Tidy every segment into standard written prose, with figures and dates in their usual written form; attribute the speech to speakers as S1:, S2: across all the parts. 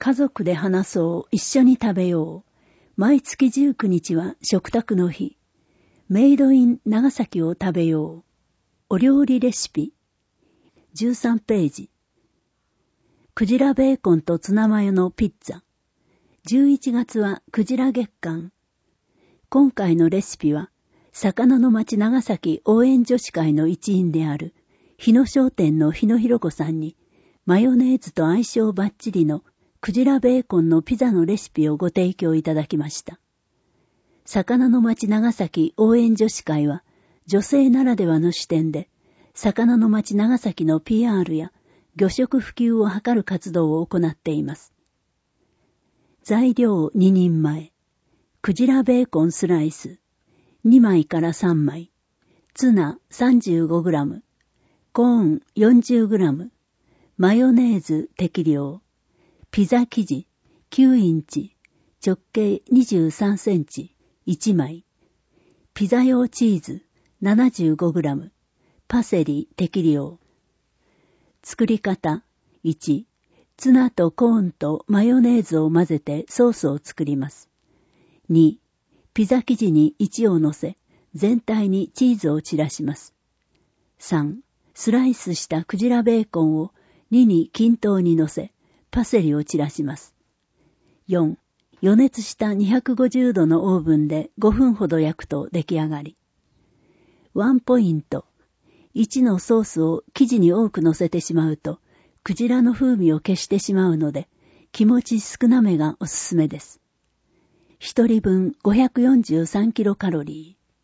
S1: 家族で話そう、一緒に食べよう。毎月19日は食卓の日。メイドイン長崎を食べよう。お料理レシピ。13ページ。クジラベーコンとツナマヨのピッツァ。11月はクジラ月間。今回のレシピは、魚の町長崎応援女子会の一員である、日野商店の日野ひろ子さんに、マヨネーズと相性バッチリのクジラベーコンのピザのレシピをご提供いただきました。魚の町長崎応援女子会は、女性ならではの視点で、魚の町長崎の PR や魚食普及を図る活動を行っています。材料2人前、クジラベーコンスライス、2枚から3枚、ツナ 35g、コーン 40g、マヨネーズ適量、ピザ生地9インチ、直径23センチ、1枚、ピザ用チーズ 75g、パセリ適量。作り方1、ツナとコーンとマヨネーズを混ぜてソースを作ります。2、ピザ生地に1を乗せ、全体にチーズを散らします。3、スライスしたクジラベーコンを2に均等に乗せ、パセリを散らします。4、予熱した250度のオーブンで5分ほど焼くと出来上がり。ワンポイント。1のソースを生地に多く乗せてしまうと、クジラの風味を消してしまうので、気持ち少なめがおすすめです。1人分543キロカロリー。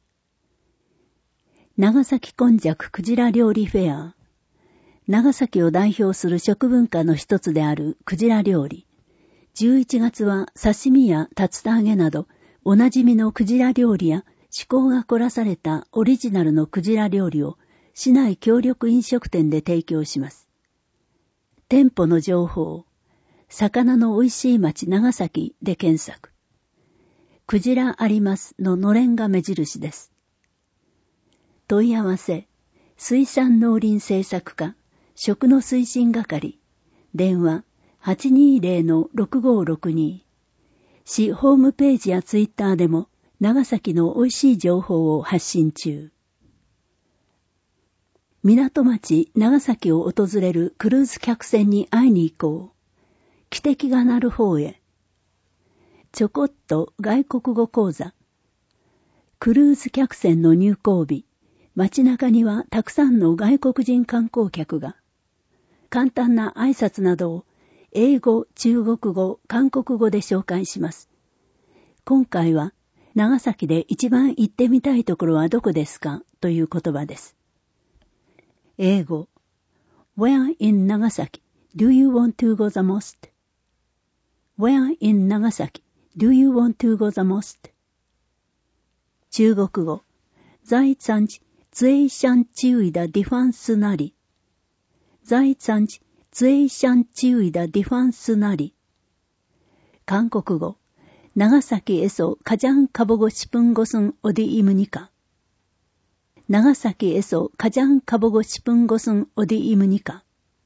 S1: 長崎こんじゃくクジラ料理フェア。長崎を代表する食文化の一つであるクジラ料理。11月は刺身や竜田揚げなど、おなじみのクジラ料理や趣向が凝らされたオリジナルのクジラ料理を市内協力飲食店で提供します。店舗の情報、魚の美味しい町長崎で検索。クジラありますののれんが目印です。問い合わせ、水産農林政策課、食の推進係、電話 820-6562。市ホームページやツイッターでも長崎の美味しい情報を発信中。港町長崎を訪れるクルーズ客船に会いに行こう。汽笛が鳴る方へ。ちょこっと外国語講座。クルーズ客船の入港日、街中にはたくさんの外国人観光客が、簡単な挨拶などを英語、中国語、韓国語で紹介します。今回は、長崎で一番行ってみたいところはどこですかという言葉です。英語 Where in Nagasaki do you want to go the most? Where in Nagasaki do you want to go the most? 中国語在産地最想注意的地方是哪里？在産地最想注意的地方是哪里？韓国語長崎에서 가장 가보고 싶은 곳은 어디입니까?長崎에서 가장 가보고 싶은 곳은 어디입니까?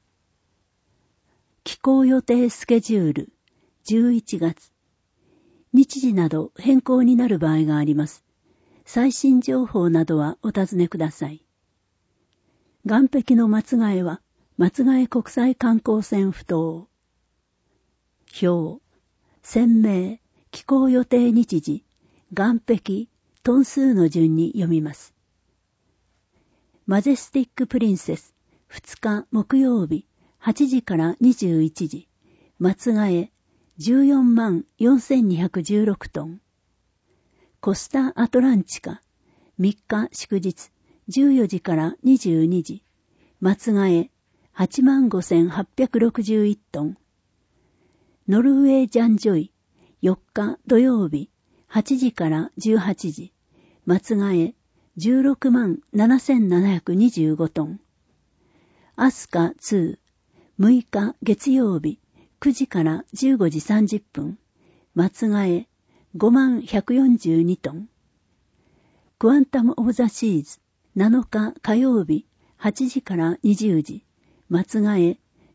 S1: 寄港予定スケジュール11月。日時など変更になる場合があります。最新情報などはお尋ねください。岸壁の松ヶ江は松ヶ江国際観光船埠頭。表、船名、寄港予定日時、岸壁、トン数の順に読みます。マジェスティックプリンセス、2日木曜日、8時から21時、松ヶ江、144,4216トン。コスタアトランチカ、3日祝日、14時から22時、松ヶ江、85,861トン。ノルウェージャンジョイ、4日土曜日、8時から18時、松ヶ江、167,725トン。アスカ2、6日月曜日、9時から15時30分、松ヶ江、5142トン。クワンタム・オブ・ザ・シーズ、7日火曜日、8時から20時、松ヶ江、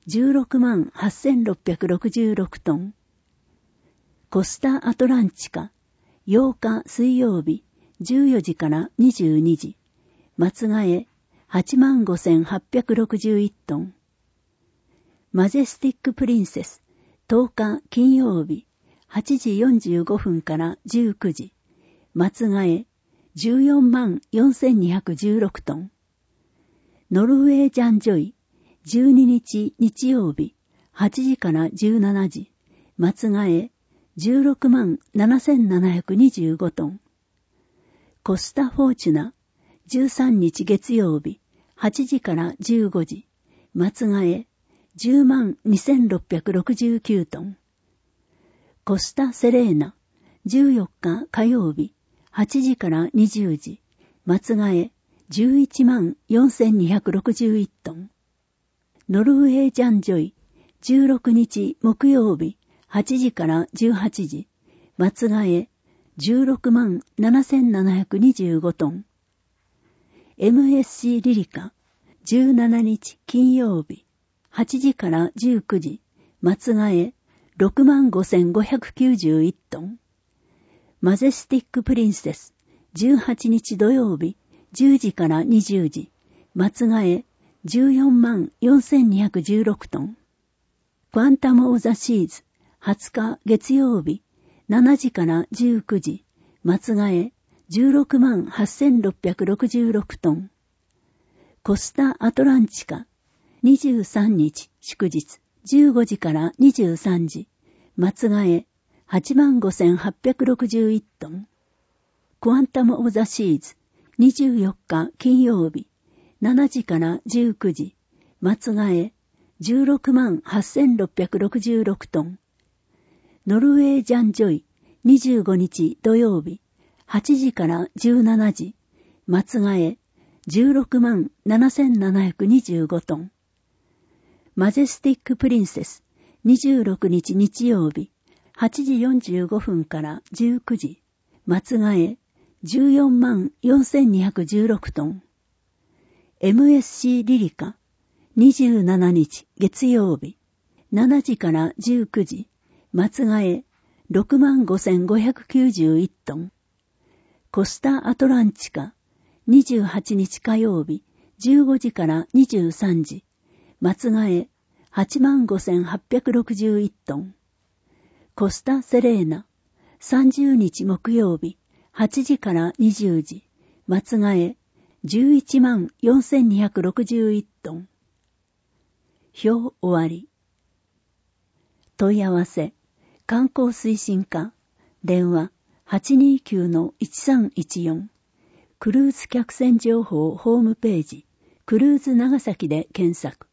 S1: 168,666 トン。コスタアトランチカ、8日水曜日、14時から22時。松ヶ江、85,861 トン。マジェスティックプリンセス、10日金曜日、8時45分から19時。松ヶ江、144,4216 トン。ノルウェージャンジョイ、12日日曜日、8時から17時。松ヶ江、167,725 トン。コスタフォーチュナ、13日月曜日、8時から15時。松ヶ江、102,669 トン。コスタセレーナ、14日火曜日、8時から20時。松ヶ江、114,261 トン。ノルウェージャンジョイ、16日木曜日、8時から18時。松ヶ江、167,725 トン。MSC リリカ、17日金曜日、8時から19時。松ヶ江、65,591 トン。マジェスティックプリンセス、18日土曜日、10時から20時。松ヶ江、144,216 トン。クアンタム・オブ・ザ・シーズ、20日月曜日、7時から19時。松ヶ江、168,666 トン。コスタ・アトランチカ、23日祝日、15時から23時。松ヶ江、85,861 トン。クアンタム・オブ・ザ・シーズ、24日金曜日、7時から19時。松ヶ江、168,666 トン。ノルウェージャンジョイ、25日土曜日、8時から17時。松ヶ江、167,725 トン。マジェスティックプリンセス、26日日曜日、8時45分から19時。松ヶ江、144,4216 トン。MSC リリカ、27日月曜日、7時から19時。松ヶ江、65,591 トン。コスタアトランチカ、28日火曜日、15時から23時。松ヶ江、85,861 トン。コスタセレーナ、30日木曜日、8時から20時。松ヶ江、114,261 トン。表終わり。問い合わせ、観光推進課、電話 829-1314。クルーズ客船情報ホームページ、クルーズ長崎で検索。